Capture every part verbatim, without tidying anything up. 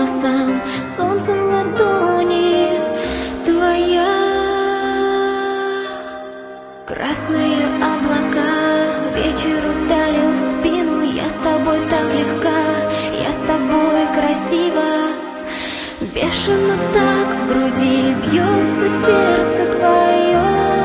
волосам, солнцем ладони твоя. Красные облака, вечер ударил в спину. Я с тобой так легка, я с тобой красива. Бешено так в груди бьется сердце твое.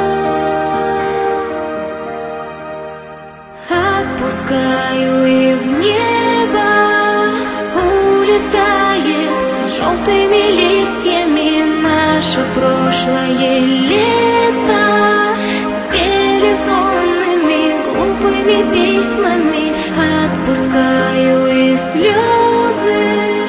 Отпускаю и в небо улетает с желтыми листьями наше прошлое лето. С телефонными глупыми письмами отпускаю, и слезы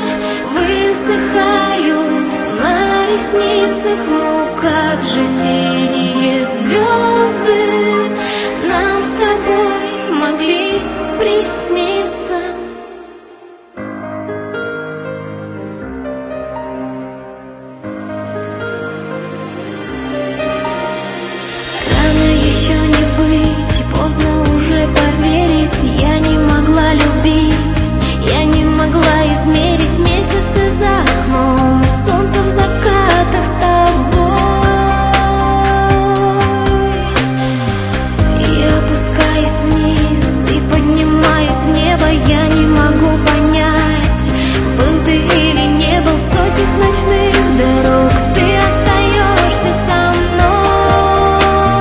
высыхают на ресницах. Ну как же синие звезды нам с тобой могли присниться. Рано еще не быть, поздно уже поверить. Я не могла любить, я не могла измерить месяцы за окном, солнце в закатах с тобой. Я опускаюсь вниз и поднимаюсь в небо. Я не могу понять, был ты или не был. В сотнях ночных дорог ты остаешься со мной.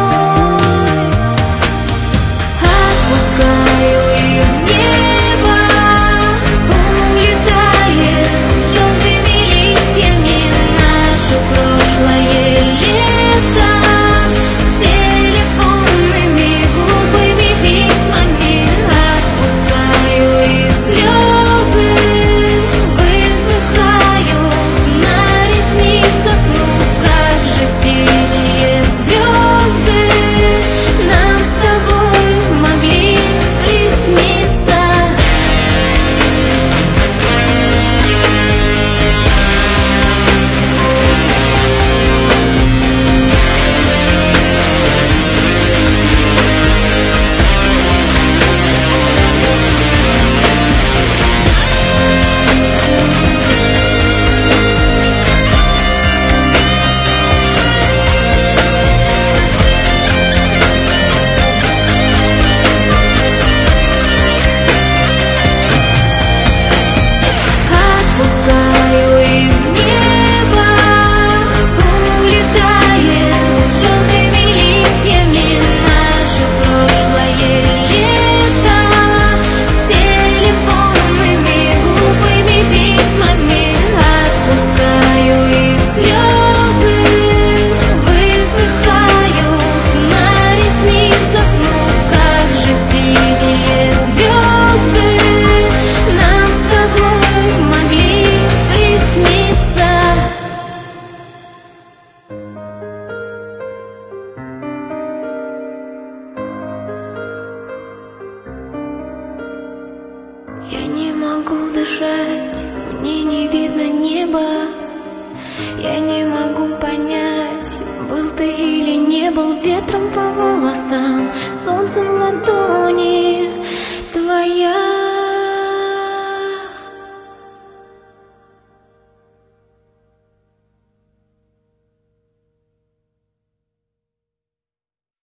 Отпускаю и в небо улетает с желтыми листьями наше прошлое лето. Телефонными глупыми письмами отпускаю, и слезы высыхают на ресницах. Ну как же синие звезды нам с тобой могли присниться. Отпускаю и в небо улетает с желтыми листьями наше прошлое лето. Телефонными глупыми письмами отпускаю, и слезы высыхают на ресницах. Ну как же синие звезды нам с тобой могли присниться. Я не могу дышать, мне не видно неба. Я не могу понять, был ты или не был. Ветром по волосам, солнцем ладони